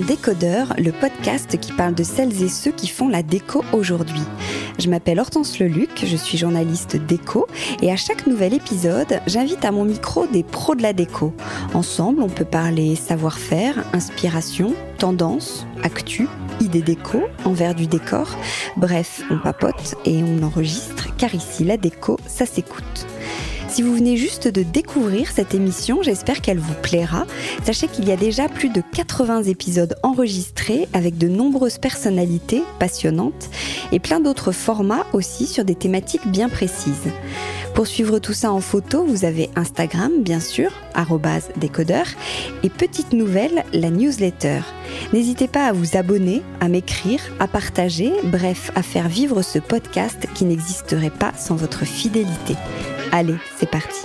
Décodeur, le podcast qui parle de celles et ceux qui font la déco aujourd'hui. Je m'appelle Hortense Leluc, je suis journaliste déco et à chaque nouvel épisode, j'invite à mon micro des pros de la déco. Ensemble, on peut parler savoir-faire, inspiration, tendance, actu, idées déco, envers du décor. Bref, on papote et on enregistre car ici, la déco, ça s'écoute. Si vous venez juste de découvrir cette émission, j'espère qu'elle vous plaira. Sachez qu'il y a déjà plus de 80 épisodes enregistrés avec de nombreuses personnalités passionnantes et plein d'autres formats aussi sur des thématiques bien précises. Pour suivre tout ça en photo, vous avez Instagram, bien sûr, @décodeur, et petite nouvelle, la newsletter. N'hésitez pas à vous abonner, à m'écrire, à partager, bref, à faire vivre ce podcast qui n'existerait pas sans votre fidélité. Allez, c'est parti.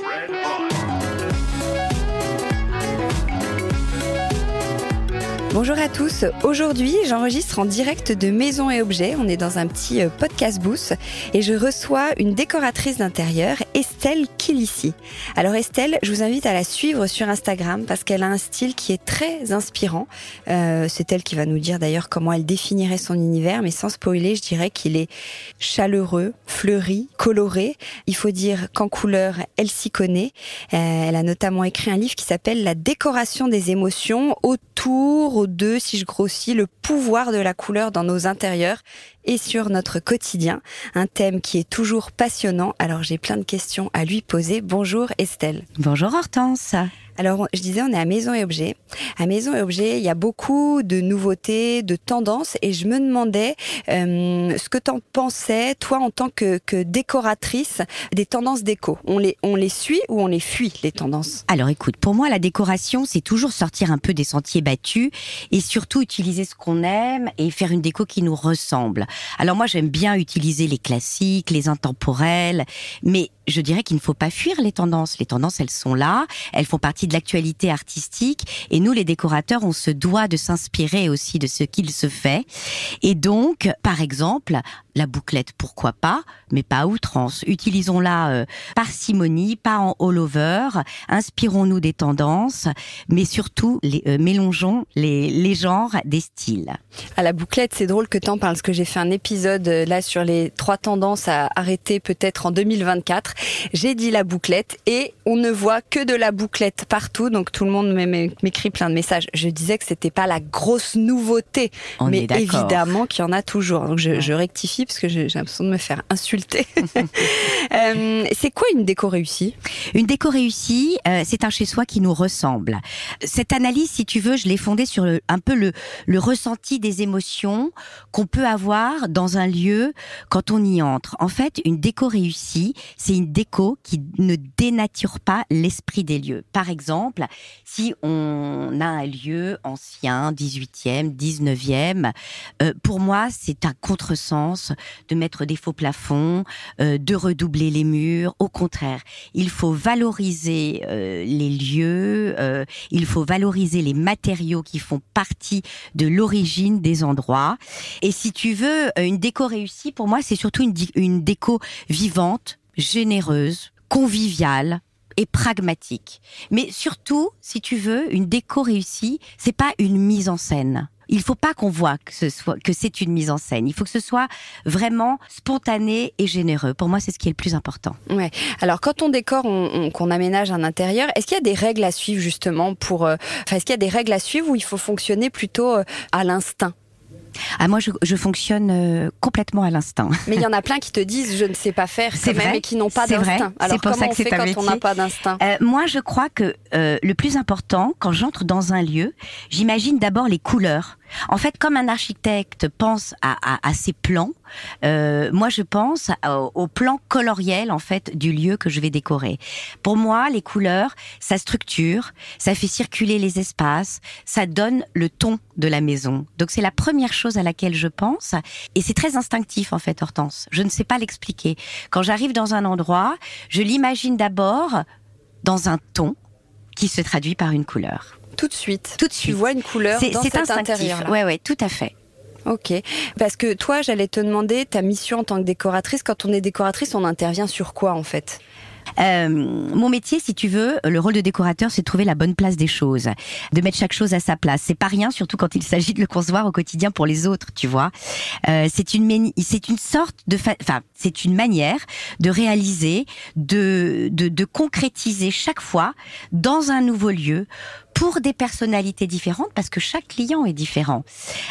Bonjour à tous, aujourd'hui j'enregistre en direct de Maison et Objets, on est dans un petit podcast booth et je reçois une décoratrice d'intérieur, Estelle Kilissi. Alors Estelle, je vous invite à la suivre sur Instagram parce qu'elle a un style qui est très inspirant. C'est elle qui va nous dire d'ailleurs comment elle définirait son univers, mais sans spoiler, je dirais qu'il est chaleureux, fleuri, coloré. Il faut dire qu'en couleur, elle s'y connaît. Elle a notamment écrit un livre qui s'appelle La décoration des émotions autour de, si je grossis, le pouvoir de la couleur dans nos intérieurs et sur notre quotidien. Un thème qui est toujours passionnant. Alors j'ai plein de questions à lui poser. Bonjour Estelle. Bonjour Hortense. Alors, je disais, on est à Maison et Objets. À Maison et Objets, il y a beaucoup de nouveautés, de tendances, et je me demandais ce que t'en pensais, toi, en tant que décoratrice, des tendances déco. On les suit ou on les fuit, les tendances? Alors écoute, pour moi, la décoration, c'est toujours sortir un peu des sentiers battus et surtout utiliser ce qu'on aime et faire une déco qui nous ressemble. Alors moi, j'aime bien utiliser les classiques, les intemporels, mais je dirais qu'il ne faut pas fuir les tendances. Les tendances, elles sont là, elles font partie de l'actualité artistique et nous, les décorateurs, on se doit de s'inspirer aussi de ce qu'il se fait. Et donc, par exemple, la bouclette, pourquoi pas, mais pas à outrance. Utilisons-la parcimonie, pas en all-over. Inspirons-nous des tendances, mais surtout, mélangeons les genres des styles. À la bouclette, c'est drôle que t'en parles, parce que j'ai fait un épisode là sur les 3 tendances à arrêter peut-être en 2024. J'ai dit la bouclette et on ne voit que de la bouclette partout, donc tout le monde m'écrit plein de messages. Je disais que c'était pas la grosse nouveauté, mais évidemment qu'il y en a toujours. Donc je rectifie parce que j'ai l'impression de me faire insulter. C'est quoi une déco réussie? Une déco réussie, c'est un chez-soi qui nous ressemble. Cette analyse, si tu veux, je l'ai fondée sur un peu le ressenti des émotions qu'on peut avoir dans un lieu quand on y entre. En fait, une déco réussie, c'est une déco qui ne dénature pas l'esprit des lieux. Par exemple, si on a un lieu ancien, 18e, 19e, pour moi, c'est un contresens de mettre des faux plafonds, de redoubler les murs. Au contraire, il faut valoriser les lieux, il faut valoriser les matériaux qui font partie de l'origine des endroits. Et si tu veux, une déco réussie, pour moi, c'est surtout une déco vivante, généreuse, conviviale et pragmatique. Mais surtout, si tu veux, une déco réussie, c'est pas une mise en scène. Il faut pas qu'on voit que c'est une mise en scène. Il faut que ce soit vraiment spontané et généreux. Pour moi, c'est ce qui est le plus important. Ouais. Alors, quand on décore, qu'on aménage un intérieur, est-ce qu'il y a des règles à suivre justement est-ce qu'il y a des règles à suivre ou il faut fonctionner plutôt à l'instinct? Ah, moi, je fonctionne complètement à l'instinct. Mais il y en a plein qui te disent je ne sais pas faire c'est quand même vrai, et qui n'ont pas d'instinct. Vrai. Alors c'est pour comment ça que on fait quand on n'a pas d'instinct? Moi, je crois que le plus important, quand j'entre dans un lieu, j'imagine d'abord les couleurs. En fait, comme un architecte pense à ses plans, moi je pense au plan coloriel en fait du lieu que je vais décorer. Pour moi, les couleurs, ça structure, ça fait circuler les espaces, ça donne le ton de la maison. Donc c'est la première chose à laquelle je pense et c'est très instinctif en fait, Hortense. Je ne sais pas l'expliquer. Quand j'arrive dans un endroit, je l'imagine d'abord dans un ton qui se traduit par une couleur. Tout de suite. Tu Tout de suite. vois une couleur dans cet intérieur-là. Ouais, tout à fait. Ok. Parce que toi, j'allais te demander ta mission en tant que décoratrice. Quand on est décoratrice, on intervient sur quoi en fait? Mon métier, si tu veux, le rôle de décorateur, c'est de trouver la bonne place des choses, de mettre chaque chose à sa place. C'est pas rien, surtout quand il s'agit de le concevoir au quotidien pour les autres, tu vois. C'est une manière de réaliser, de concrétiser chaque fois dans un nouveau lieu pour des personnalités différentes, parce que chaque client est différent,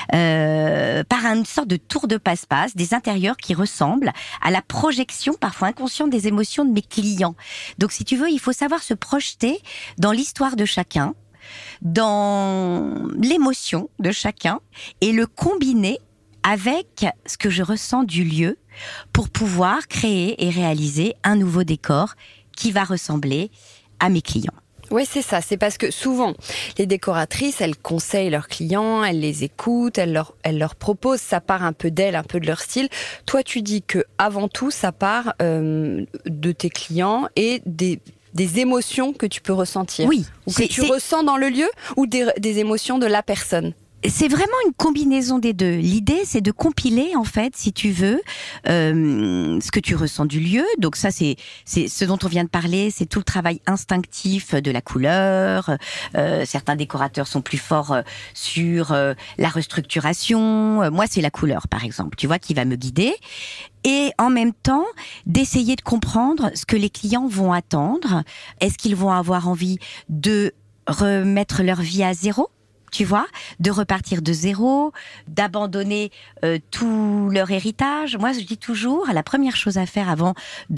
par une sorte de tour de passe-passe, des intérieurs qui ressemblent à la projection parfois inconsciente des émotions de mes clients. Donc si tu veux, il faut savoir se projeter dans l'histoire de chacun, dans l'émotion de chacun, et le combiner avec ce que je ressens du lieu pour pouvoir créer et réaliser un nouveau décor qui va ressembler à mes clients. Oui, c'est ça. C'est parce que souvent, les décoratrices, elles conseillent leurs clients, elles les écoutent, elles leur proposent. Ça part un peu d'elles, un peu de leur style. Toi, tu dis que avant tout, ça part de tes clients et des émotions que tu peux ressentir. Oui. Ou que tu ressens dans le lieu, ou des émotions de la personne. C'est vraiment une combinaison des deux. L'idée, c'est de compiler, en fait, si tu veux, ce que tu ressens du lieu. Donc ça, c'est ce dont on vient de parler, c'est tout le travail instinctif de la couleur. Certains décorateurs sont plus forts sur la restructuration. Moi, c'est la couleur, par exemple, tu vois, qui va me guider. Et en même temps, d'essayer de comprendre ce que les clients vont attendre. Est-ce qu'ils vont avoir envie de remettre leur vie à zéro ? Tu vois, de repartir de zéro, d'abandonner tout leur héritage. Moi, je dis toujours, la première chose à faire avant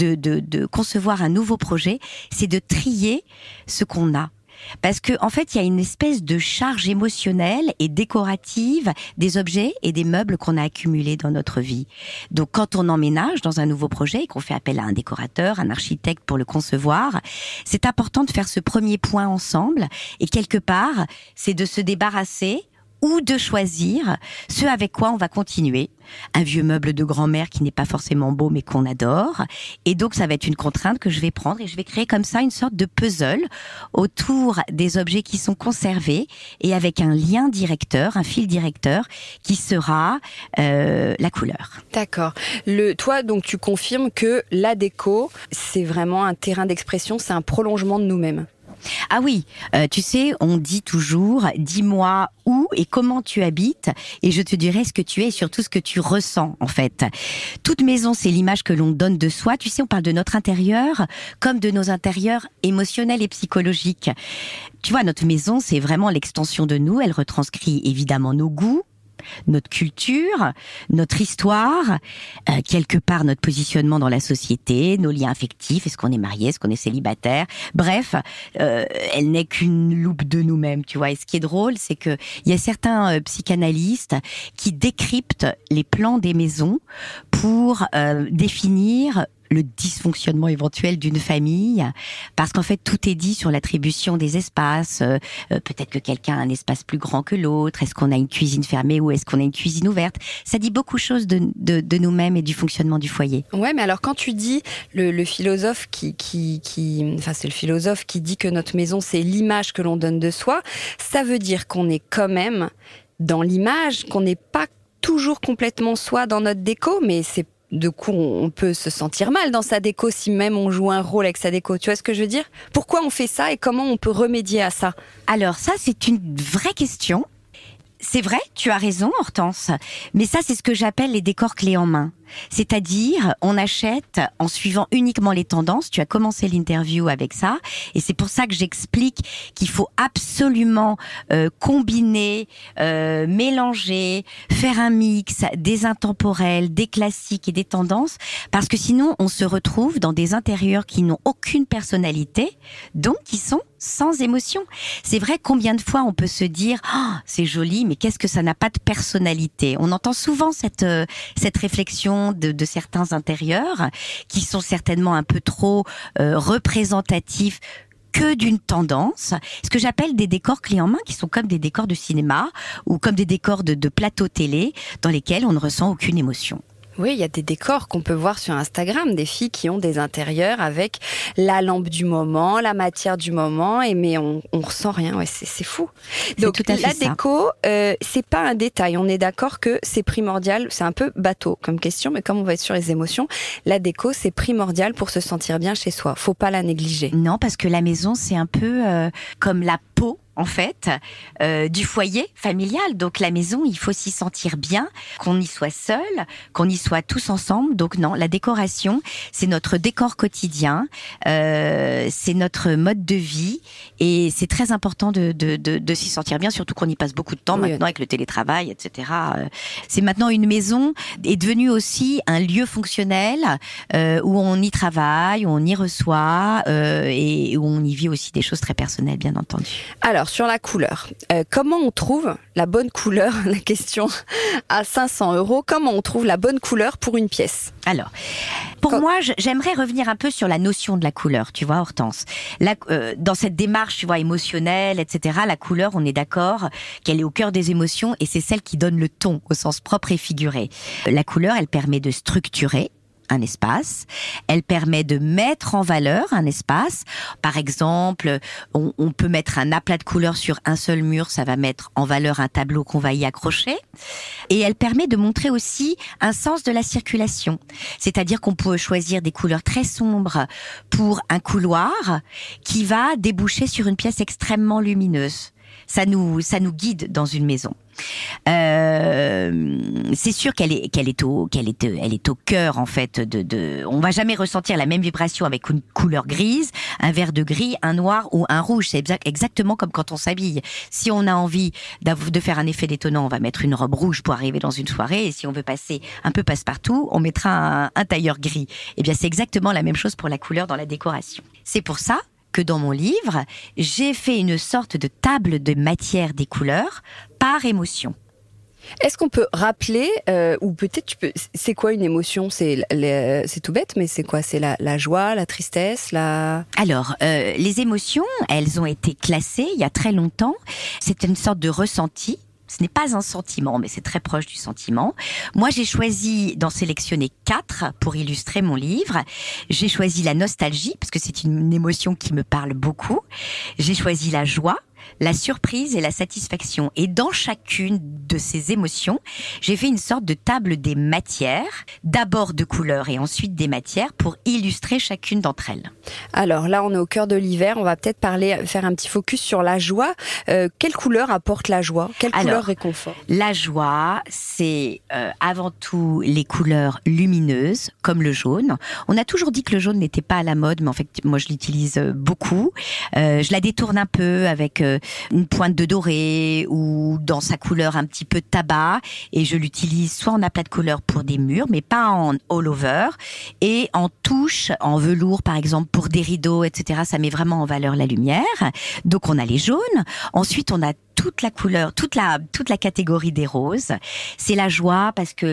de concevoir un nouveau projet, c'est de trier ce qu'on a. Parce que en fait, il y a une espèce de charge émotionnelle et décorative des objets et des meubles qu'on a accumulés dans notre vie. Donc, quand on emménage dans un nouveau projet et qu'on fait appel à un décorateur, un architecte pour le concevoir, c'est important de faire ce premier point ensemble. Et quelque part, c'est de se débarrasser ou de choisir ce avec quoi on va continuer. Un vieux meuble de grand-mère qui n'est pas forcément beau mais qu'on adore. Et donc ça va être une contrainte que je vais prendre et je vais créer comme ça une sorte de puzzle autour des objets qui sont conservés et avec un lien directeur, un fil directeur qui sera la couleur. D'accord. Toi, donc tu confirmes que la déco, c'est vraiment un terrain d'expression, c'est un prolongement de nous-mêmes. Ah oui, tu sais, on dit toujours, dis-moi où et comment tu habites et je te dirai ce que tu es et surtout ce que tu ressens en fait. Toute maison, c'est l'image que l'on donne de soi. Tu sais, on parle de notre intérieur comme de nos intérieurs émotionnels et psychologiques. Tu vois, notre maison, c'est vraiment l'extension de nous. Elle retranscrit évidemment nos goûts, notre culture, notre histoire, quelque part notre positionnement dans la société, nos liens affectifs, est-ce qu'on est marié, est-ce qu'on est célibataire, bref, elle n'est qu'une loupe de nous-mêmes, tu vois. Et ce qui est drôle, c'est que il y a certains psychanalystes qui décryptent les plans des maisons pour définir le dysfonctionnement éventuel d'une famille, parce qu'en fait tout est dit sur l'attribution des espaces. Peut-être que quelqu'un a un espace plus grand que l'autre. Est-ce qu'on a une cuisine fermée ou est-ce qu'on a une cuisine ouverte? Ça dit beaucoup de choses de nous-mêmes et du fonctionnement du foyer. Ouais, mais alors quand tu dis le philosophe enfin c'est le philosophe qui dit que notre maison c'est l'image que l'on donne de soi, ça veut dire qu'on est quand même dans l'image, qu'on n'est pas toujours complètement soi dans notre déco, mais c'est de coup, on peut se sentir mal dans sa déco si même on joue un rôle avec sa déco. Tu vois ce que je veux dire? Pourquoi on fait ça et comment on peut remédier à ça? Alors ça, c'est une vraie question. C'est vrai, tu as raison, Hortense. Mais ça, c'est ce que j'appelle les décors clés en main. C'est-à-dire, on achète en suivant uniquement les tendances. Tu as commencé l'interview avec ça. Et c'est pour ça que j'explique qu'il faut absolument combiner, mélanger, faire un mix des intemporels, des classiques et des tendances. Parce que sinon, on se retrouve dans des intérieurs qui n'ont aucune personnalité, donc qui sont sans émotion. C'est vrai, combien de fois on peut se dire oh, c'est joli, mais qu'est-ce que ça n'a pas de personnalité? On entend souvent cette réflexion de certains intérieurs qui sont certainement un peu trop représentatifs que d'une tendance, ce que j'appelle des décors clés en main, qui sont comme des décors de cinéma ou comme des décors de plateau télé dans lesquels on ne ressent aucune émotion. Oui, il y a des décors qu'on peut voir sur Instagram, des filles qui ont des intérieurs avec la lampe du moment, la matière du moment, mais on ressent rien. Ouais, c'est fou. Donc tout à fait la déco, c'est pas un détail. On est d'accord que c'est primordial. C'est un peu bateau comme question, mais comme on va être sur les émotions, la déco c'est primordial pour se sentir bien chez soi. Faut pas la négliger. Non, parce que la maison c'est un peu comme la peau. En fait, du foyer familial. Donc la maison, il faut s'y sentir bien, qu'on y soit seul, qu'on y soit tous ensemble. Donc non, la décoration, c'est notre décor quotidien, c'est notre mode de vie et c'est très important de s'y sentir bien, surtout qu'on y passe beaucoup de temps maintenant avec le télétravail, etc. C'est maintenant une maison est devenue aussi un lieu fonctionnel où on y travaille, où on y reçoit et où on y vit aussi des choses très personnelles, bien entendu. Alors, sur la couleur, comment on trouve la bonne couleur? La question à 500 €, comment on trouve la bonne couleur pour une pièce? Alors, pour moi, j'aimerais revenir un peu sur la notion de la couleur, tu vois, Hortense. Dans cette démarche, tu vois, émotionnelle, etc., la couleur, on est d'accord qu'elle est au cœur des émotions et c'est celle qui donne le ton au sens propre et figuré. La couleur, elle permet de structurer un espace, elle permet de mettre en valeur un espace. Par exemple, on peut mettre un aplat de couleurs sur un seul mur, ça va mettre en valeur un tableau qu'on va y accrocher. Et elle permet de montrer aussi un sens de la circulation. C'est-à-dire qu'on peut choisir des couleurs très sombres pour un couloir qui va déboucher sur une pièce extrêmement lumineuse. Ça nous guide dans une maison. C'est sûr qu'elle est au cœur en fait on va jamais ressentir la même vibration avec une couleur grise, un vert de gris, un noir ou un rouge. C'est exactement comme quand on s'habille. Si on a envie de faire un effet détonnant, on va mettre une robe rouge pour arriver dans une soirée, et si on veut passer un peu passe-partout, on mettra un tailleur gris. Eh bien, c'est exactement la même chose pour la couleur dans la décoration. C'est pour ça que dans mon livre, j'ai fait une sorte de table de matière des couleurs par émotion. Est-ce qu'on peut rappeler, ou peut-être c'est quoi une émotion? C'est tout bête, mais c'est quoi? C'est la joie, la tristesse, Alors, les émotions, elles ont été classées il y a très longtemps. C'est une sorte de ressenti. Ce n'est pas un sentiment, mais c'est très proche du sentiment. Moi, j'ai choisi d'en sélectionner 4 pour illustrer mon livre. J'ai choisi la nostalgie, parce que c'est une émotion qui me parle beaucoup. J'ai choisi la joie, la surprise et la satisfaction. Et dans chacune de ces émotions, j'ai fait une sorte de table des matières, d'abord de couleurs et ensuite des matières, pour illustrer chacune d'entre elles. Alors là, on est au cœur de l'hiver, on va peut-être faire un petit focus sur la joie. Quelle couleur apporte la joie? Quelle couleur réconforte? La joie, c'est avant tout les couleurs lumineuses, comme le jaune. On a toujours dit que le jaune n'était pas à la mode, mais en fait, moi je l'utilise beaucoup. Je la détourne un peu avec une pointe de doré ou dans sa couleur un petit peu tabac, et je l'utilise soit en aplat de couleur pour des murs, mais pas en all over, et en touche, en velours par exemple pour des rideaux, etc. Ça met vraiment en valeur la lumière. Donc on a les jaunes. Ensuite on a toute la couleur, toute la catégorie des roses. C'est la joie parce que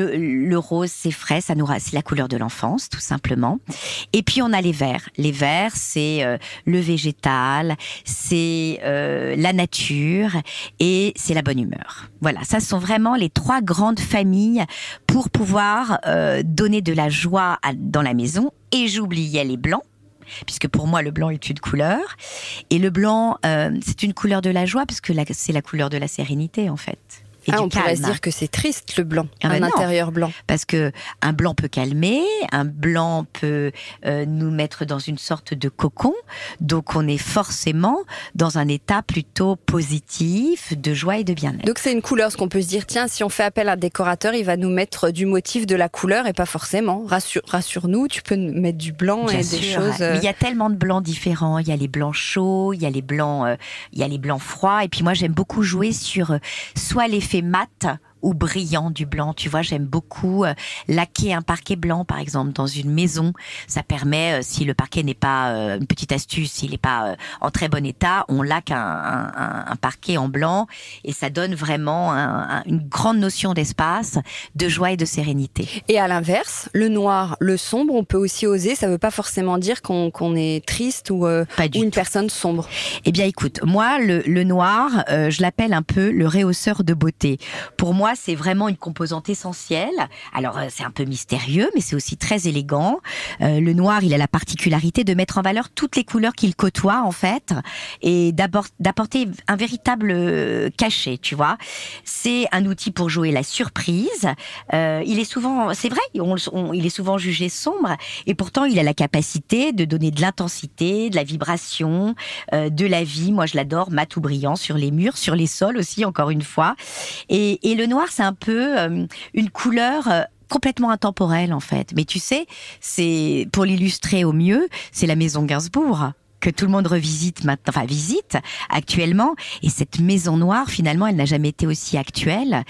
le rose c'est frais, c'est la couleur de l'enfance tout simplement. Et puis on a les verts. Les verts c'est le végétal, c'est la nature et c'est la bonne humeur. Voilà, ça sont vraiment les 3 grandes familles pour pouvoir donner de la joie dans la maison. Et j'oubliais les blancs, puisque pour moi le blanc est une couleur, et le blanc c'est une couleur de la joie parce que c'est la couleur de la sérénité en fait. On pourrait se dire que c'est triste le blanc, intérieur blanc. Parce que un blanc peut calmer, un blanc peut nous mettre dans une sorte de cocon, donc on est forcément dans un état plutôt positif, de joie et de bien-être. Donc c'est une couleur, ce qu'on peut se dire, tiens, si on fait appel à un décorateur, il va nous mettre du motif de la couleur, et pas forcément. Rassure-nous, tu peux mettre du blanc bien et sûr, des choses... Mais il y a tellement de blancs différents, il y a les blancs chauds, il y a les blancs froids, et puis moi j'aime beaucoup jouer sur soit l'effet mat ou brillant du blanc. Tu vois, j'aime beaucoup laquer un parquet blanc, par exemple, dans une maison. Ça permet, si le parquet n'est pas, une petite astuce, s'il n'est pas en très bon état, on laque un parquet en blanc et ça donne vraiment une grande notion d'espace, de joie et de sérénité. Et à l'inverse, le noir, le sombre, on peut aussi oser. Ça ne veut pas forcément dire qu'on est triste ou une personne sombre. Eh bien, écoute, moi, le noir, je l'appelle un peu le rehausseur de beauté. Pour moi, moi, c'est vraiment une composante essentielle. Alors, c'est un peu mystérieux, mais c'est aussi très élégant. Le noir, il a la particularité de mettre en valeur toutes les couleurs qu'il côtoie, en fait, et d'apporter un véritable cachet, tu vois. C'est un outil pour jouer la surprise. Il est souvent, c'est vrai, il est souvent jugé sombre, et pourtant, il a la capacité de donner de l'intensité, de la vibration, de la vie. Moi, je l'adore, mat ou brillant, sur les murs, sur les sols aussi, encore une fois. Et le noir, c'est un peu une couleur complètement intemporelle, en fait. Mais tu sais, c'est, pour l'illustrer au mieux, c'est la maison Gainsbourg que tout le monde revisite maintenant, enfin visite actuellement. Et cette maison noire, finalement, elle n'a jamais été aussi actuelle.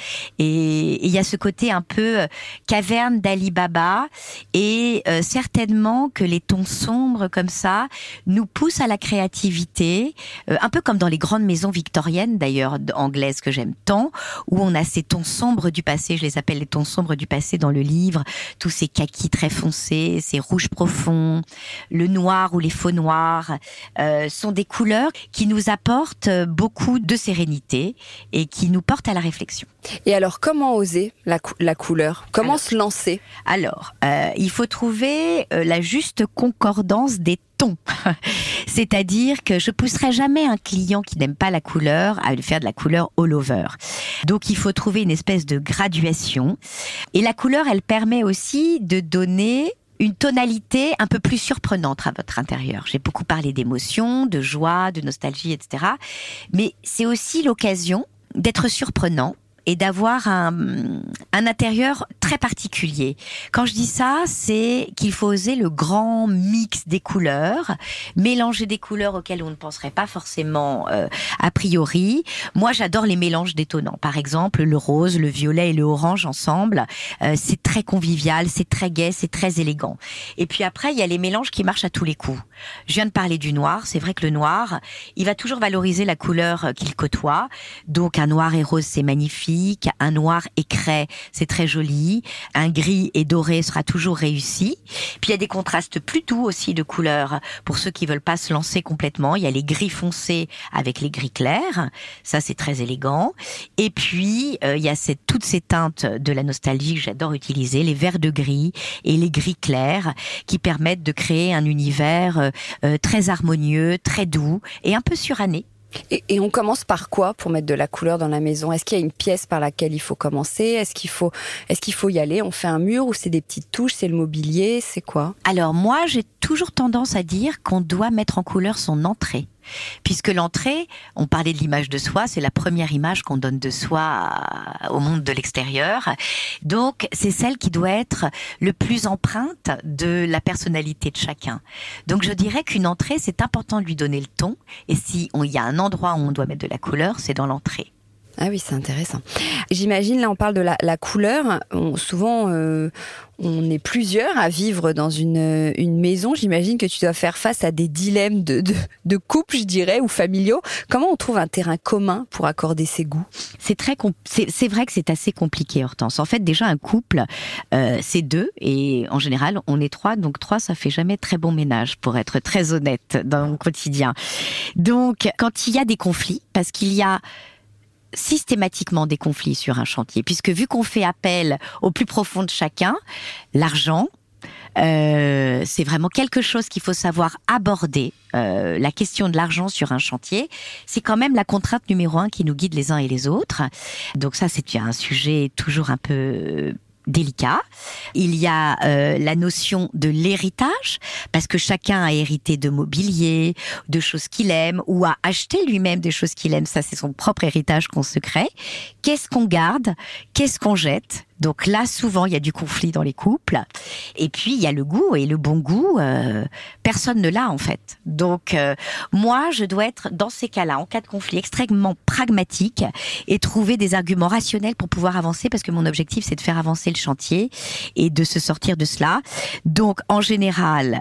Et il y a ce côté un peu caverne d'Ali Baba. Et certainement que les tons sombres comme ça nous poussent à la créativité, un peu comme dans les grandes maisons victoriennes, d'ailleurs, anglaises, que j'aime tant, où on a ces tons sombres du passé. Je les appelle les tons sombres du passé dans le livre. Tous ces kakis très foncés, ces rouges profonds, le noir ou les faux noirs, sont des couleurs qui nous apportent beaucoup de sérénité et qui nous portent à la réflexion. Et alors, comment oser la couleur ? Comment se lancer ? Alors, il faut trouver la juste concordance des tons. C'est-à-dire que je pousserai jamais un client qui n'aime pas la couleur à lui faire de la couleur all over. Donc, il faut trouver une espèce de graduation. Et la couleur, elle permet aussi de donner une tonalité un peu plus surprenante à votre intérieur. J'ai beaucoup parlé d'émotions, de joie, de nostalgie, etc. Mais c'est aussi l'occasion d'être surprenant et d'avoir un intérieur très particulier. Quand je dis ça, c'est qu'il faut oser le grand mix des couleurs, mélanger des couleurs auxquelles on ne penserait pas forcément a priori. Moi, j'adore les mélanges détonnants. Par exemple, le rose, le violet et le orange ensemble, c'est très convivial, c'est très gai, c'est très élégant. Et puis après, il y a les mélanges qui marchent à tous les coups. Je viens de parler du noir. C'est vrai que le noir, il va toujours valoriser la couleur qu'il côtoie. Donc, un noir et rose, c'est magnifique. Un noir écret, c'est très joli. Un gris et doré sera toujours réussi. Puis il y a des contrastes plus doux aussi de couleurs. Pour ceux qui veulent pas se lancer complètement, il y a les gris foncés avec les gris clairs. Ça, c'est très élégant. Et puis, il y a toutes ces teintes de la nostalgie que j'adore utiliser, les verts de gris et les gris clairs, qui permettent de créer un univers très harmonieux, très doux et un peu suranné. Et on commence par quoi pour mettre de la couleur dans la maison ? Est-ce qu'il y a une pièce par laquelle il faut commencer ? Est-ce qu'il faut y aller ? On fait un mur ou c'est des petites touches ? C'est le mobilier ? C'est quoi ? Alors moi, j'ai toujours tendance à dire qu'on doit mettre en couleur son entrée. Puisque l'entrée, on parlait de l'image de soi, c'est la première image qu'on donne de soi au monde de l'extérieur. Donc, c'est celle qui doit être le plus empreinte de la personnalité de chacun. Donc, je dirais qu'une entrée, c'est important de lui donner le ton. Et si il y a un endroit où on doit mettre de la couleur, c'est dans l'entrée. Ah oui, c'est intéressant. J'imagine, là, on parle de la couleur. Souvent, on est plusieurs à vivre dans une maison. J'imagine que tu dois faire face à des dilemmes de couple, je dirais, ou familiaux. Comment on trouve un terrain commun pour accorder ses goûts ? C'est vrai que c'est assez compliqué, Hortense. En fait, déjà, un couple, c'est deux. Et en général, on est trois. Donc, trois, ça fait jamais très bon ménage, pour être très honnête, dans le quotidien. Donc, quand il y a des conflits, parce qu'il y a systématiquement des conflits sur un chantier, puisque vu qu'on fait appel au plus profond de chacun, l'argent, c'est vraiment quelque chose qu'il faut savoir aborder. La question de l'argent sur un chantier, c'est quand même la contrainte numéro 1 qui nous guide les uns et les autres. Donc ça, c'est un sujet toujours un peu délicat. Il y a la notion de l'héritage, parce que chacun a hérité de mobilier, de choses qu'il aime, ou a acheté lui-même des choses qu'il aime. Ça, c'est son propre héritage qu'on se crée. Qu'est-ce qu'on garde ? Qu'est-ce qu'on jette ? Donc là, souvent, il y a du conflit dans les couples. Et puis, il y a le goût. Et le bon goût, personne ne l'a, en fait. Donc, moi, je dois être, dans ces cas-là, en cas de conflit, extrêmement pragmatique et trouver des arguments rationnels pour pouvoir avancer, parce que mon objectif, c'est de faire avancer le chantier et de se sortir de cela. Donc, en général,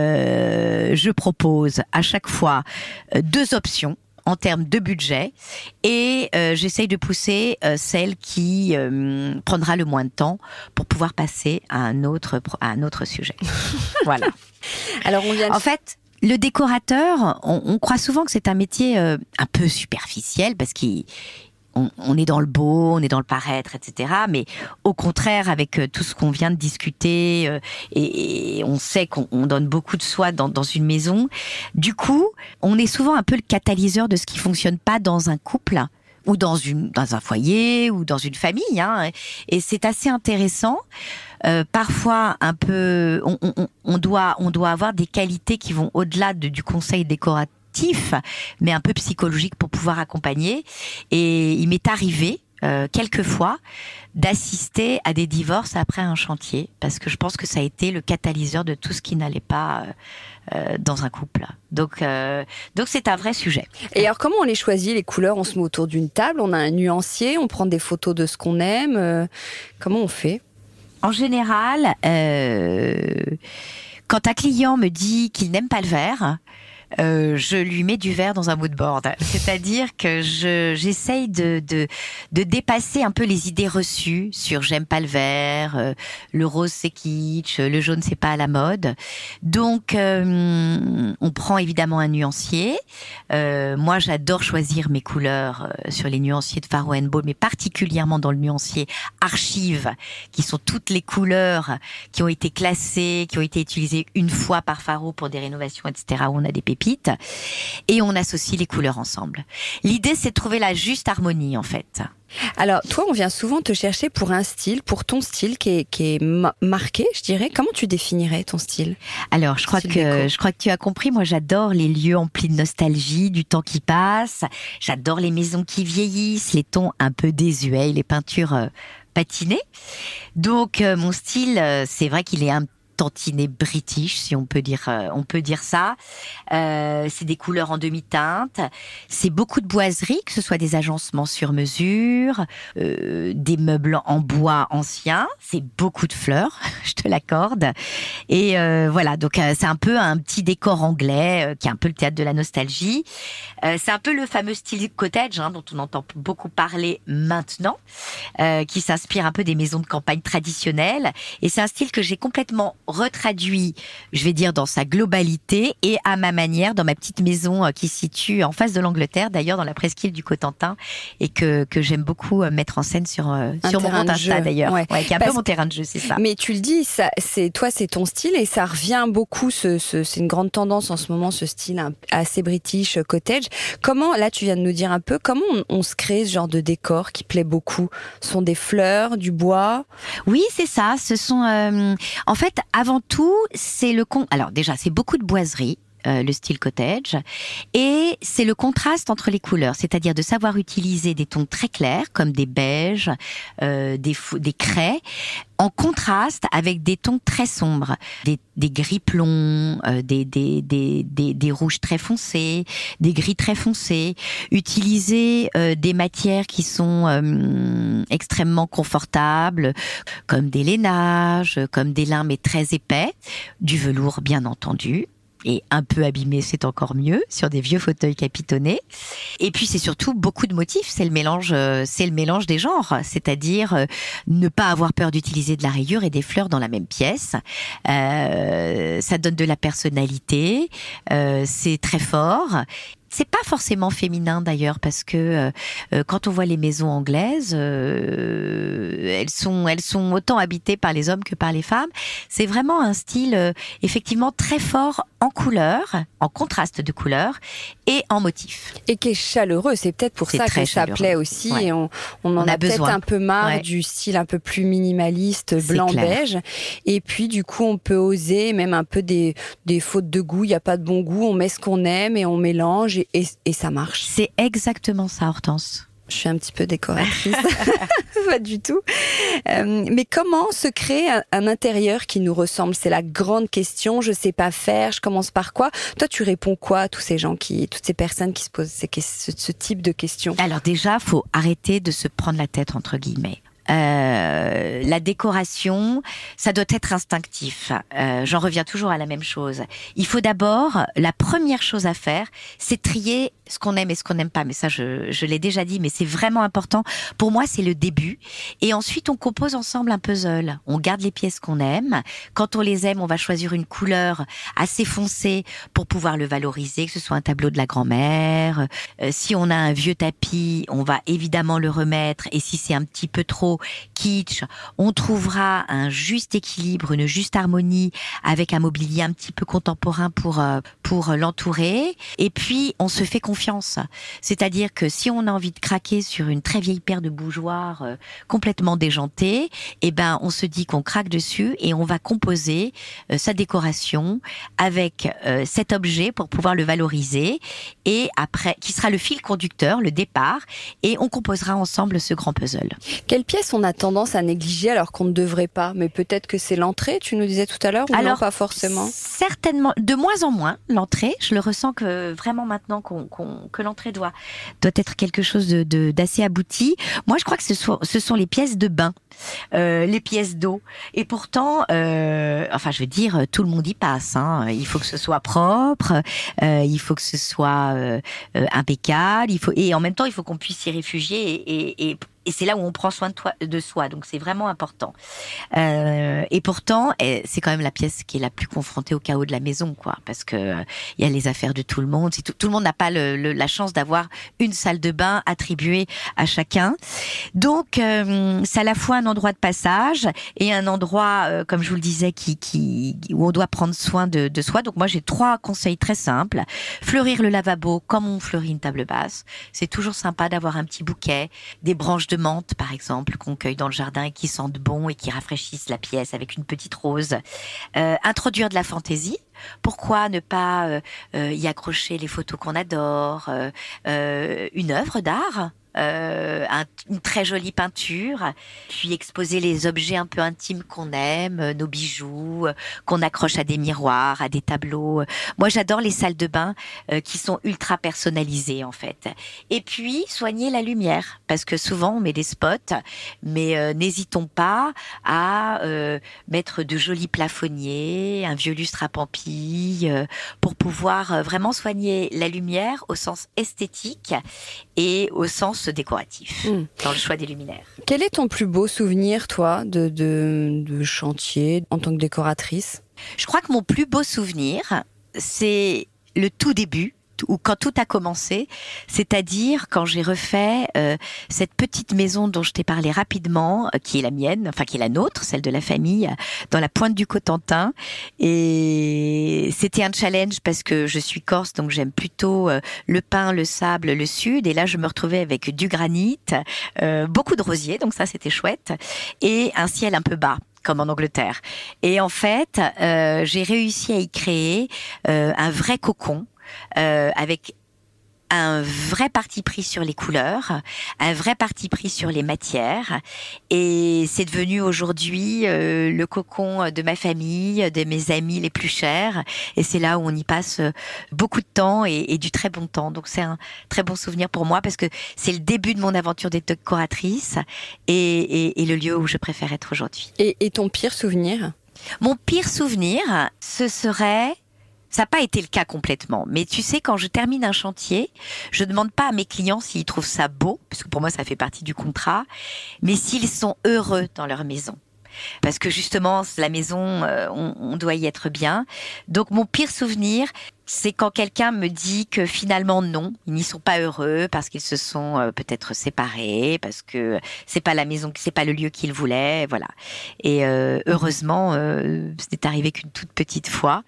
je propose à chaque fois 2 options en termes de budget, et j'essaye de pousser celle qui prendra le moins de temps pour pouvoir passer à un autre sujet. Voilà. Alors En fait, le décorateur, on croit souvent que c'est un métier un peu superficiel, parce qu'on on est dans le beau, on est dans le paraître, etc. Mais au contraire, avec tout ce qu'on vient de discuter, et on sait qu'on donne beaucoup de soi dans une maison. Du coup, on est souvent un peu le catalyseur de ce qui fonctionne pas dans un couple, ou dans un foyer, ou dans une famille. Et c'est assez intéressant. Parfois, un peu, on doit avoir des qualités qui vont au-delà du conseil décoratif, mais un peu psychologique pour pouvoir accompagner. Et il m'est arrivé quelquefois d'assister à des divorces après un chantier, parce que je pense que ça a été le catalyseur de tout ce qui n'allait pas dans un couple. Donc c'est un vrai sujet. Et alors comment on les choisit, les couleurs? On se met autour d'une table, on a un nuancier, on prend des photos de ce qu'on aime. Comment on fait? En général, quand un client me dit qu'il n'aime pas le vert, je lui mets du vert dans un mood board. C'est-à-dire que j'essaye de dépasser un peu les idées reçues sur j'aime pas le vert, le rose c'est kitsch, le jaune c'est pas à la mode. Donc on prend évidemment un nuancier. Moi j'adore choisir mes couleurs sur les nuanciers de Farrow & Ball, mais particulièrement dans le nuancier Archive, qui sont toutes les couleurs qui ont été classées, qui ont été utilisées une fois par Farrow pour des rénovations, etc., où on a des pépites. Et on associe les couleurs ensemble. L'idée, c'est de trouver la juste harmonie, en fait. Alors, toi, on vient souvent te chercher pour un style, pour ton style qui est marqué, je dirais. Comment tu définirais ton style? Alors, je crois que tu as compris. Moi, j'adore les lieux emplis de nostalgie, du temps qui passe. J'adore les maisons qui vieillissent, les tons un peu désuets, les peintures patinées. Donc, mon style, c'est vrai qu'il est un tantinet british, si on peut dire ça. C'est des couleurs en demi-teinte. C'est beaucoup de boiseries, que ce soit des agencements sur mesure, des meubles en bois anciens. C'est beaucoup de fleurs, je te l'accorde. Et voilà, donc c'est un peu un petit décor anglais qui est un peu le théâtre de la nostalgie. C'est un peu le fameux style cottage dont on entend beaucoup parler maintenant, qui s'inspire un peu des maisons de campagne traditionnelles. Et c'est un style que j'ai complètement retraduit, je vais dire, dans sa globalité et à ma manière, dans ma petite maison qui se situe en face de l'Angleterre, d'ailleurs dans la presqu'île du Cotentin, et que j'aime beaucoup mettre en scène sur mon compte Insta d'ailleurs, qui est un peu mon terrain de jeu, c'est ça. Mais tu le dis, c'est ton style et ça revient beaucoup. C'est une grande tendance en ce moment, ce style assez british, cottage. Comment, là, tu viens de nous dire un peu, comment on se crée ce genre de décor qui plaît beaucoup? Ce sont des fleurs, du bois? Oui, c'est ça. Ce sont, en fait, avant tout, alors déjà, c'est beaucoup de boiseries. Le style cottage, et c'est le contraste entre les couleurs, c'est-à-dire de savoir utiliser des tons très clairs comme des beiges, des craies, en contraste avec des tons très sombres, des gris plombs, des rouges très foncés, des gris très foncés. Utiliser des matières qui sont extrêmement confortables, comme des lainages, comme des lins mais très épais, du velours bien entendu. Et un peu abîmé, c'est encore mieux, sur des vieux fauteuils capitonnés. Et puis c'est surtout beaucoup de motifs, c'est le mélange des genres, c'est-à-dire ne pas avoir peur d'utiliser de la rayure et des fleurs dans la même pièce. Ça donne de la personnalité, c'est très fort. C'est pas forcément féminin d'ailleurs, parce que quand on voit les maisons anglaises, elles sont autant habitées par les hommes que par les femmes. C'est vraiment un style effectivement très fort en couleurs, en contraste de couleurs et en motifs. Et qui est chaleureux, c'est peut-être pour ça que ça plaît aussi. Ouais. Et on en a peut-être un peu marre du style un peu plus minimaliste, blanc-beige. Et puis du coup, on peut oser même un peu des fautes de goût. Il n'y a pas de bon goût, on met ce qu'on aime et on mélange. Et ça marche. C'est exactement ça, Hortense. Je suis un petit peu décoratrice. Pas du tout. Mais comment se créer un intérieur qui nous ressemble? C'est la grande question. Je sais pas faire. Je commence par quoi? Toi, tu réponds quoi à tous ces gens toutes ces personnes qui se posent ce type de questions? Alors déjà, faut arrêter de se prendre la tête, entre guillemets. la décoration, ça doit être instinctif. J'en reviens toujours à la même chose. Il faut d'abord, la première chose à faire, c'est trier ce qu'on aime et ce qu'on n'aime pas. Mais ça, je l'ai déjà dit, mais c'est vraiment important. Pour moi, c'est le début. Et ensuite, on compose ensemble un puzzle. On garde les pièces qu'on aime. Quand on les aime, on va choisir une couleur assez foncée pour pouvoir le valoriser, que ce soit un tableau de la grand-mère. Si on a un vieux tapis, on va évidemment le remettre. Et si c'est un petit peu trop kitsch, on trouvera un juste équilibre, une juste harmonie avec un mobilier un petit peu contemporain pour l'entourer. Et puis, on se fait confiance. C'est-à-dire que si on a envie de craquer sur une très vieille paire de bougeoirs complètement déjantée, eh ben, on se dit qu'on craque dessus et on va composer sa décoration avec cet objet pour pouvoir le valoriser et après, qui sera le fil conducteur, le départ, et on composera ensemble ce grand puzzle. Quelle pièce on a tendance à négliger alors qu'on ne devrait pas? Mais peut-être que c'est l'entrée, tu nous disais tout à l'heure, ou alors, non, pas forcément? Certainement, de moins en moins, l'entrée. Je le ressens que vraiment maintenant que l'entrée doit être quelque chose d'assez abouti. Moi, je crois que ce sont les pièces de bain, les pièces d'eau. Et pourtant, enfin, je veux dire, tout le monde y passe. Hein. Il faut que ce soit propre, il faut que ce soit impeccable. Et en même temps, il faut qu'on puisse s'y réfugier et c'est là où on prend soin de soi, donc c'est vraiment important. Et pourtant, c'est quand même la pièce qui est la plus confrontée au chaos de la maison, quoi, parce que il y a les affaires de tout le monde. Tout le monde n'a pas la chance d'avoir une salle de bain attribuée à chacun. Donc, c'est à la fois un endroit de passage et un endroit, comme je vous le disais, où on doit prendre soin de soi. Donc moi, j'ai 3 conseils très simples. Fleurir le lavabo comme on fleurit une table basse. C'est toujours sympa d'avoir un petit bouquet, des branches de menthe, par exemple, qu'on cueille dans le jardin et qui sentent bon et qui rafraîchissent la pièce avec une petite rose. Introduire de la fantaisie. Pourquoi ne pas y accrocher les photos qu'on adore, une œuvre d'art, une très jolie peinture, puis exposer les objets un peu intimes qu'on aime, nos bijoux, qu'on accroche à des miroirs, à des tableaux. Moi, j'adore les salles de bain qui sont ultra personnalisées, en fait. Et puis, soigner la lumière, parce que souvent, on met des spots, mais n'hésitons pas à mettre de jolis plafonniers, un vieux lustre à pampilles, pour pouvoir vraiment soigner la lumière au sens esthétique et au sens décoratif dans le choix des luminaires. Quel est ton plus beau souvenir, toi, de chantier en tant que décoratrice? Je crois que mon plus beau souvenir, c'est le tout début, ou quand tout a commencé, c'est-à-dire quand j'ai refait cette petite maison dont je t'ai parlé rapidement, qui est la mienne, enfin qui est la nôtre, celle de la famille, dans la pointe du Cotentin. Et c'était un challenge parce que je suis corse, donc j'aime plutôt le pin, le sable, le sud. Et là, je me retrouvais avec du granit, beaucoup de rosiers, donc ça c'était chouette, et un ciel un peu bas, comme en Angleterre. Et en fait, j'ai réussi à y créer un vrai cocon, avec un vrai parti pris sur les couleurs, un vrai parti pris sur les matières, et c'est devenu aujourd'hui le cocon de ma famille, de mes amis les plus chers, et c'est là où on y passe beaucoup de temps et du très bon temps. Donc c'est un très bon souvenir pour moi parce que c'est le début de mon aventure de décoratrice et le lieu où je préfère être aujourd'hui. Et ton pire souvenir? Mon pire souvenir, ce serait... Ça n'a pas été le cas complètement, mais tu sais, quand je termine un chantier, je demande pas à mes clients s'ils trouvent ça beau, parce que pour moi ça fait partie du contrat, mais s'ils sont heureux dans leur maison. Parce que justement, la maison, on doit y être bien. Donc mon pire souvenir, c'est quand quelqu'un me dit que finalement non, ils n'y sont pas heureux parce qu'ils se sont peut-être séparés, parce que c'est pas la maison, c'est pas le lieu qu'ils voulaient, voilà. Et heureusement, ce n'est arrivé qu'une toute petite fois.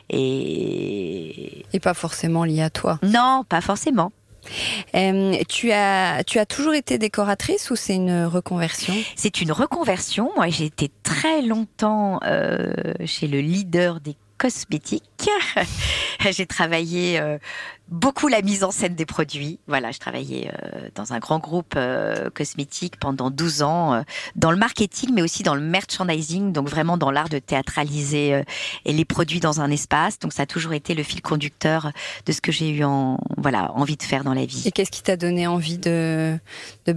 Et pas forcément lié à toi. Non, pas forcément. Tu as toujours été décoratrice ou c'est une reconversion? C'est une reconversion. Moi, j'ai été très longtemps chez le leader des cosmétiques. J'ai travaillé beaucoup la mise en scène des produits. Voilà, je travaillais dans un grand groupe cosmétique pendant 12 ans, dans le marketing, mais aussi dans le merchandising, donc vraiment dans l'art de théâtraliser les produits dans un espace. Donc ça a toujours été le fil conducteur de ce que j'ai eu envie de faire dans la vie. Et qu'est-ce qui t'a donné envie de basculer ?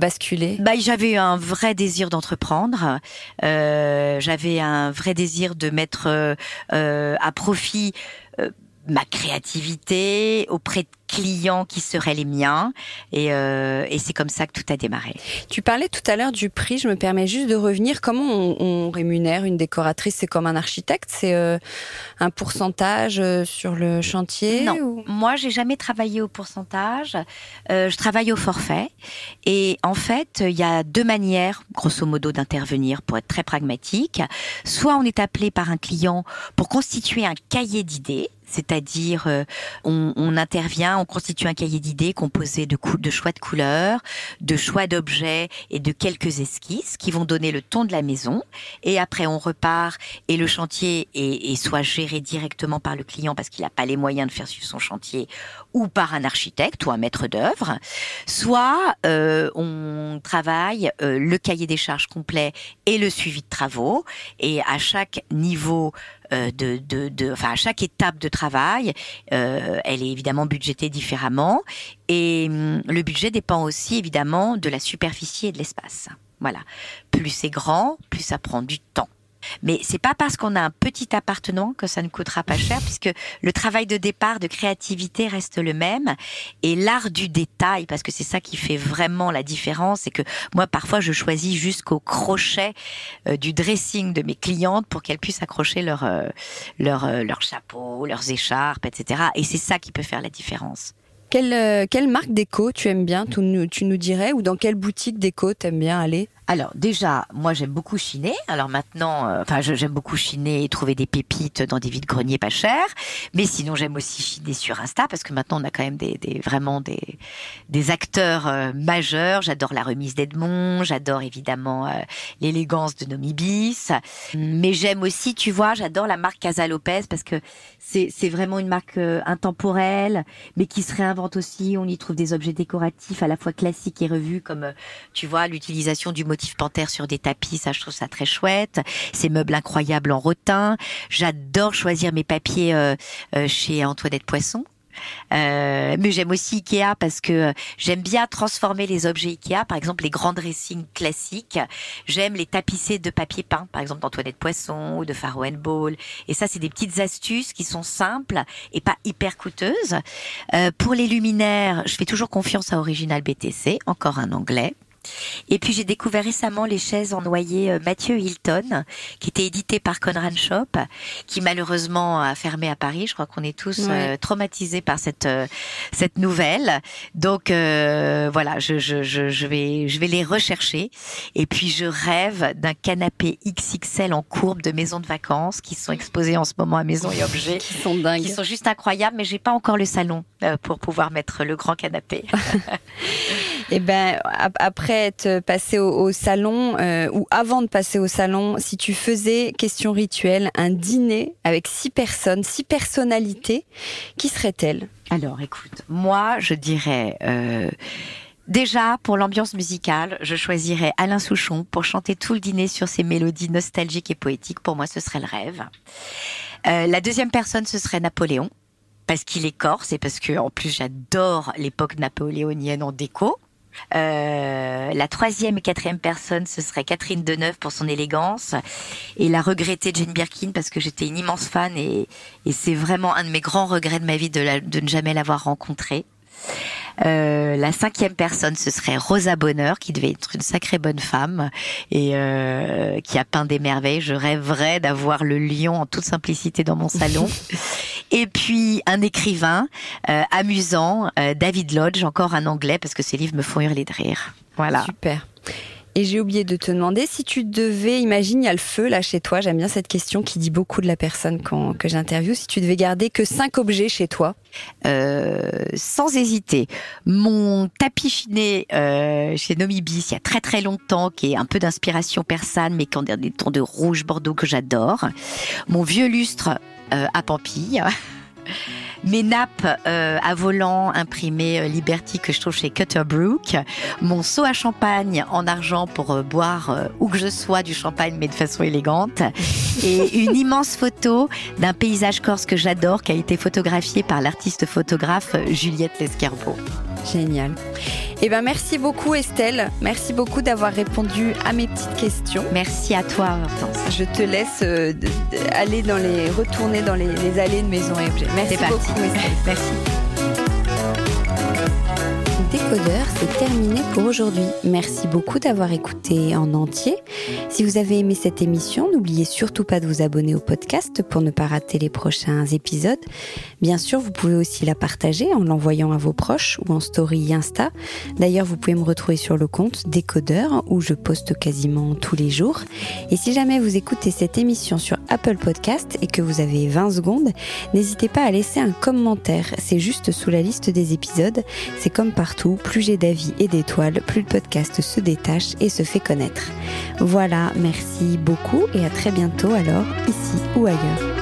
J'avais eu un vrai désir d'entreprendre. J'avais un vrai désir de mettre à profit ma créativité auprès de clients qui seraient les miens et c'est comme ça que tout a démarré. Tu parlais tout à l'heure du prix, je me permets juste de revenir. Comment on rémunère une décoratrice ? C'est comme un architecte ? C'est un pourcentage sur le chantier ? Non, moi j'ai jamais travaillé au pourcentage, je travaille au forfait et en fait il y a deux manières grosso modo d'intervenir pour être très pragmatique. Soit on est appelé par un client pour constituer un cahier d'idées, c'est-à-dire on intervient, on constitue un cahier d'idées composé de choix de couleurs, de choix d'objets et de quelques esquisses qui vont donner le ton de la maison. Et après on repart et le chantier est soit géré directement par le client parce qu'il n'a pas les moyens de faire suivre son chantier, ou par un architecte ou un maître d'œuvre. Soit on travaille le cahier des charges complet et le suivi de travaux. Et à chaque niveau à chaque étape de travail, elle est évidemment budgétée différemment et le budget dépend aussi évidemment de la superficie et de l'espace. Voilà. Plus c'est grand, plus ça prend du temps. Mais c'est pas parce qu'on a un petit appartement que ça ne coûtera pas cher, puisque le travail de départ de créativité reste le même et l'art du détail, parce que c'est ça qui fait vraiment la différence, c'est que moi parfois je choisis jusqu'au crochet du dressing de mes clientes pour qu'elles puissent accrocher leur chapeau, leurs écharpes, etc. Et c'est ça qui peut faire la différence. Quelle marque déco tu aimes bien, tu nous dirais, ou dans quelle boutique déco t'aimes bien aller ? Alors déjà, moi j'aime beaucoup chiner. Alors maintenant, j'aime beaucoup chiner et trouver des pépites dans des vides-greniers pas chers. Mais sinon, j'aime aussi chiner sur Insta parce que maintenant on a quand même des acteurs majeurs. J'adore la remise d'Edmond, j'adore évidemment l'élégance de Nomibis. Mais j'aime aussi, tu vois, j'adore la marque Casa Lopez parce que c'est vraiment une marque intemporelle, mais qui se réinvente aussi. On y trouve des objets décoratifs à la fois classiques et revus, comme tu vois l'utilisation du motif panthère sur des tapis, ça je trouve ça très chouette. Ces meubles incroyables en rotin. J'adore choisir mes papiers chez Antoinette Poisson. Mais j'aime aussi Ikea parce que j'aime bien transformer les objets Ikea, par exemple les grands dressings classiques. J'aime les tapisser de papier peint, par exemple d'Antoinette Poisson ou de Farrow & Ball. Et ça, c'est des petites astuces qui sont simples et pas hyper coûteuses. Pour les luminaires, je fais toujours confiance à Original BTC, encore un anglais. Et puis j'ai découvert récemment les chaises en noyer Mathieu Hilton, qui étaient éditées par Conran Shop, qui malheureusement a fermé à Paris. Je crois qu'on est tous traumatisés par cette nouvelle. Donc voilà, je vais les rechercher. Et puis je rêve d'un canapé XXL en courbe de maison de vacances qui sont exposés en ce moment à Maison et Objets, qui sont dingues, qui sont juste incroyables. Mais j'ai pas encore le salon pour pouvoir mettre le grand canapé. Et après être passé au salon ou avant de passer au salon, si tu faisais, question rituelle, un dîner avec 6 personnes, 6 personnalités, qui seraient-elles ? Alors écoute, moi je dirais déjà pour l'ambiance musicale, je choisirais Alain Souchon pour chanter tout le dîner sur ses mélodies nostalgiques et poétiques. Pour moi ce serait le rêve. La deuxième personne ce serait Napoléon, parce qu'il est corse et parce que en plus j'adore l'époque napoléonienne en déco. La troisième et quatrième personne, ce serait Catherine Deneuve pour son élégance et la regrettée Jane Birkin parce que j'étais une immense fan et c'est vraiment un de mes grands regrets de ma vie de ne jamais l'avoir rencontrée. La cinquième personne, ce serait Rosa Bonheur, qui devait être une sacrée bonne femme et qui a peint des merveilles. Je rêverais d'avoir le lion en toute simplicité dans mon salon. Et puis un écrivain amusant, David Lodge, encore un anglais, parce que ses livres me font hurler de rire. Voilà. Super. Et j'ai oublié de te demander si tu devais, imagine, il y a le feu là chez toi, j'aime bien cette question qui dit beaucoup de la personne que j'interviewe, si tu devais garder que 5 objets chez toi. Sans hésiter, mon tapis chiné chez Nomibis il y a très très longtemps, qui est un peu d'inspiration persane, mais qui a des tons de rouge bordeaux que j'adore. Mon vieux lustre à Pampille. mes nappes à volant imprimées Liberty que je trouve chez Cutterbrook, mon seau à champagne en argent pour boire où que je sois du champagne mais de façon élégante, et une immense photo d'un paysage corse que j'adore qui a été photographié par l'artiste photographe Juliette Lescarbot. Génial. Eh ben, merci beaucoup Estelle. Merci beaucoup d'avoir répondu à mes petites questions. Merci à toi Hortense. Je te laisse retourner dans les allées de Maison et Objets. Merci beaucoup Estelle. Merci. Décodeur, c'est terminé pour aujourd'hui. Merci beaucoup d'avoir écouté en entier. Si vous avez aimé cette émission, n'oubliez surtout pas de vous abonner au podcast pour ne pas rater les prochains épisodes. Bien sûr, vous pouvez aussi la partager en l'envoyant à vos proches ou en story Insta. D'ailleurs, vous pouvez me retrouver sur le compte Décodeur où je poste quasiment tous les jours. Et si jamais vous écoutez cette émission sur Apple Podcast et que vous avez 20 secondes, n'hésitez pas à laisser un commentaire. C'est juste sous la liste des épisodes. C'est comme partout, plus j'ai d'avis et d'étoiles, plus le podcast se détache et se fait connaître. Voilà, merci beaucoup et à très bientôt alors, ici ou ailleurs.